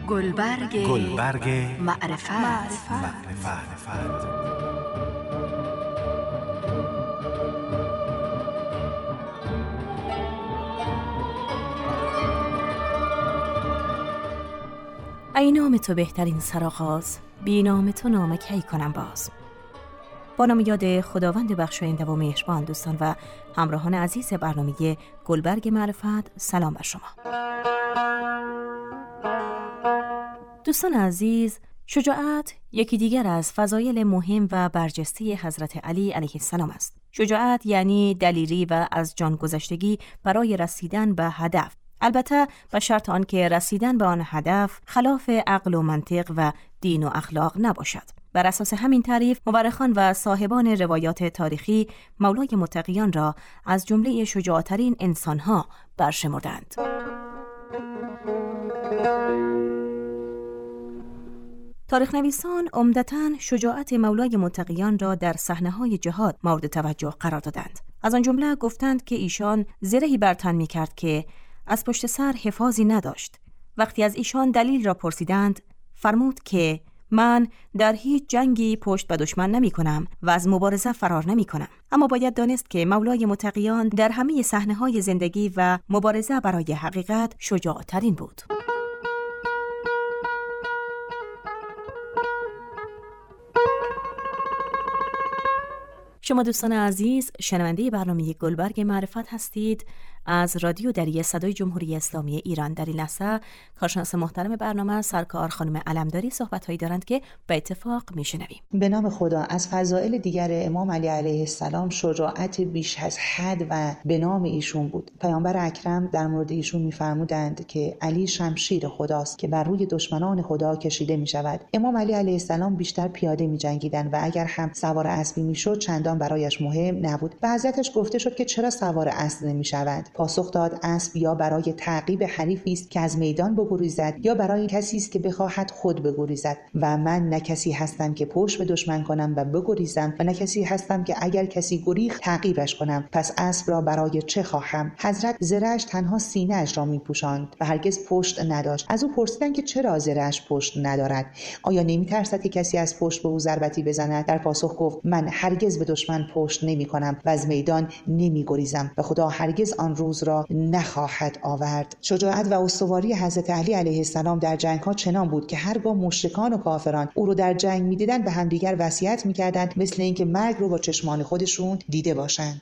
گلبرگ معرفت. ای نام تو بهترین سرآغاز، بی نام تو نام کی کنم باز. با نام یاد خداوند بخشاینده و مهربان، دوستان و همراهان عزیز برنامه گلبرگ معرفت، سلام بر شما. دوستان عزیز، شجاعت یکی دیگر از فضایل مهم و برجسته حضرت علی علیه السلام است. شجاعت یعنی دلیری و از جان گذشتگی برای رسیدن به هدف، البته به شرط آنکه رسیدن به آن هدف خلاف عقل و منطق و دین و اخلاق نباشد. بر اساس همین تعریف، مورخان و صاحبان روایات تاریخی مولای متقیان را از جمله شجاع‌ترین انسان‌ها برشمردند. تاریخ نویسان عمدتاً شجاعت مولای متقیان را در صحنه‌های جهاد مورد توجه قرار دادند. از آن جمله گفتند که ایشان زرهی بر تن می‌کرد که از پشت سر حفاظی نداشت. وقتی از ایشان دلیل را پرسیدند، فرمود که من در هیچ جنگی پشت به دشمن نمی کنم و از مبارزه فرار نمی کنم. اما باید دانست که مولای متقیان در همه صحنه‌های زندگی و مبارزه برای حقیقت شجاع‌ترین بود. شما دوستان عزیز، شنونده برنامه گلبرگ معرفت هستید از رادیو دری صدای جمهوری اسلامی ایران. در این لحظه کارشناس محترم برنامه سرکار خانم علمداری صحبت‌هایی دارند که به اتفاق میشنویم. به نام خدا. از فضائل دیگر امام علی علیه السلام شجاعت بیش از حد و به نام ایشون بود. پیامبر اکرم در مورد ایشون می‌فرمودند که علی شمشیر خداست که بر روی دشمنان خدا کشیده می‌شود. امام علی علیه السلام بیشتر پیاده می‌جنگیدند و اگر هم سوار اسبی می‌شد چندان برایش مهم نبود. به حضرتش گفته شد که چرا سوار اسب نمی‌شود؟ پاسخ داد اسب یا برای تعقیب حریفی است که از میدان بگریزد یا برای کسی است که بخواهد خود بگریزد و من نه کسی هستم که پشت به دشمن کنم و بگریزم و نه کسی هستم که اگر کسی گریخت تعقیبش کنم. پس اسب را برای چه خواهم؟ حضرت زره‌اش تنها سینه‌اش را می‌پوشاند و هرگز پشت نداشت. از او پرسیدند که چرا زره‌اش پشت ندارد؟ آیا نمی‌ترسد که کسی از پشت به او ضربتی بزند؟ در پاسخ گفت من هرگز به دشمن پشت نمی‌کنم و از میدان نمی‌گریزم و خدا هرگز آن روز را نخواهد آورد. شجاعت و استواری حضرت علی علیه السلام در جنگ‌ها چنان بود که هرگاه مشرکان و کافران او رو در جنگ می‌دیدند به همدیگر وصیت می‌کردند مثل اینکه مرگ رو با چشمان خودشون دیده باشند.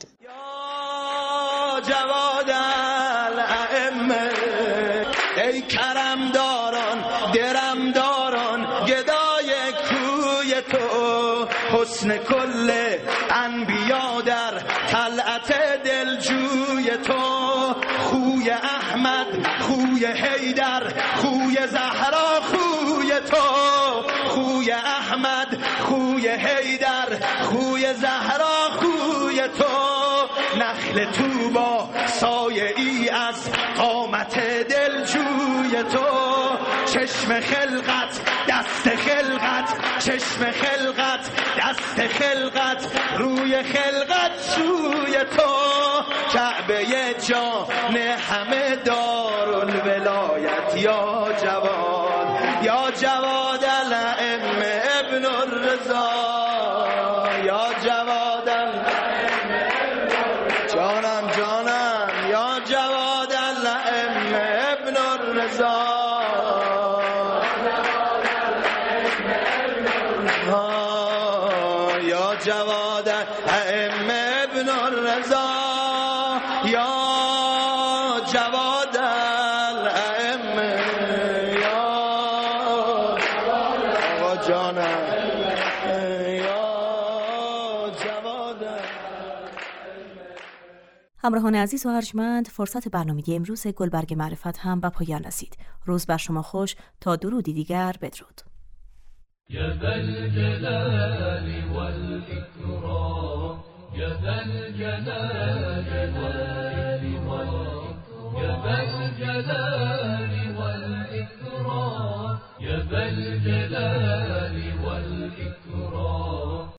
یا جواد الائمه، ای کرم داران درم داران گدای کوی تو، حسن کل انبیا در طلعت دلجوی تو، خوی احمد خوی حیدر خوی زهرا خوی تو، خوی احمد خوی حیدر خوی زهرا خوی تو، نخل طوبا سایه ای از قامت دلجوی تو، چشم خلقت دست خلقت، چشم خلقت دست خلقت، روی خلقت سوی تو، کعبه جان همه دارالولایت. یا جواد، یا جواد الائمه ابن الرضا، یا جواد الائمه جانم جانم، یا جواد الائمه ابن الرضا، یا جواد الائمه ابن الرضا، یا جواد الائمه، یا آقا جانم، یا جواد. همراهان عزیز و ارجمند، فرصت برنامه امروز گلبرگ معرفت هم به پایان رسید. روز بر شما خوش. تا درودی دیگر، بدرود. يا ذا الجلال